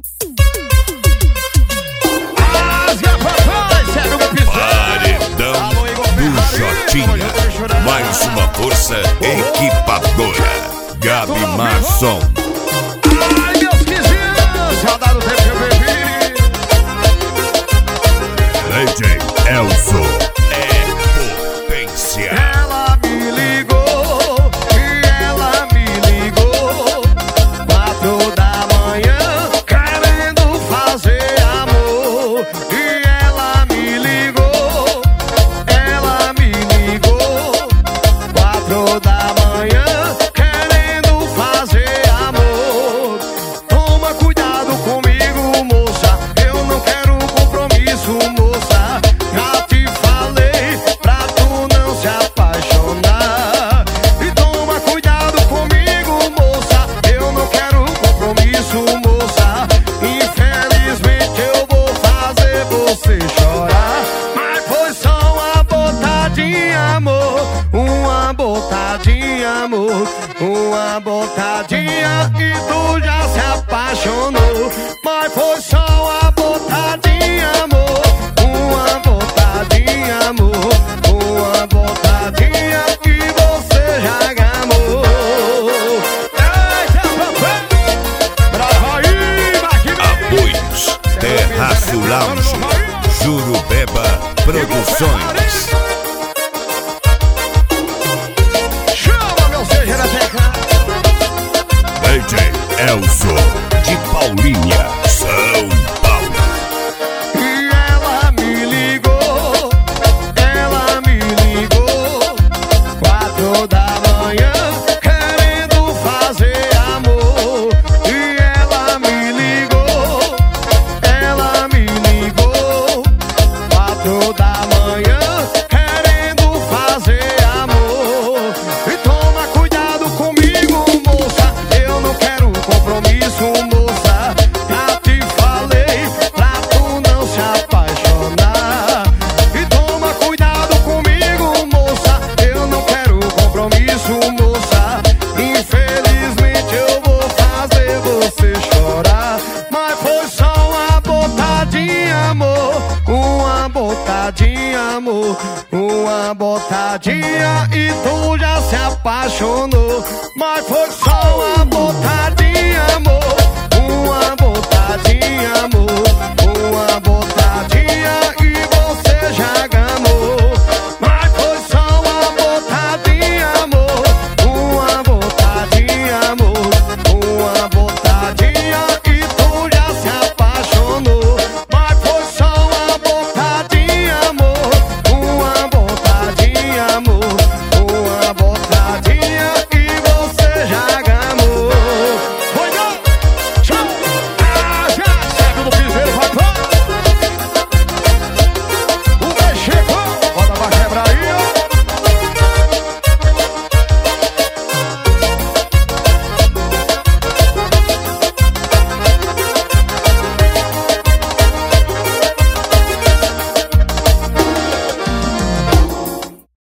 Paredão do Jotinha. Mais uma força equipadora. Gabi Marson. Ai, meus vizinhos, saudade do tempo que eu bebi. DJ Elzo é potência. Ela me ligou, e ela me ligou 4 da manhã, querendo fazer amor. E ela me ligou 4 da manhã, querendo fazer amor. Toma cuidado comigo, moça, eu não quero compromisso, moça. Já te falei pra tu não se apaixonar. E toma cuidado comigo, moça, eu não quero compromisso, moça. Infelizmente eu vou fazer você chorar. Mas foi só uma botadinha, amor, uma botadinha, amor, uma botadinha e tu já se apaixonou. Mas foi só uma botadinha, amor, uma botadinha, amor, uma botadinha e você já gamou. Eita, papai! Brava aí, Apoios Terraço Lounge, Jurubeba Produções. chama, meu seja na tecla. DJ Elzo de Paulinha, São Paulo. E ela me ligou 4 da manhã, querendo fazer amor. E ela me ligou 4 da manhã, querendo fazer amor. E toma cuidado comigo, moça, eu não quero compromisso, moça. Já te falei pra tu não se apaixonar. E toma cuidado comigo, moça, eu não quero compromisso, moça. Infelizmente eu vou fazer você chorar. Mas foi só uma botadinha, amor, uma botadinha, amor, uma botadinha e tu já se apaixonou. Mas foi só uma botadinha, amor,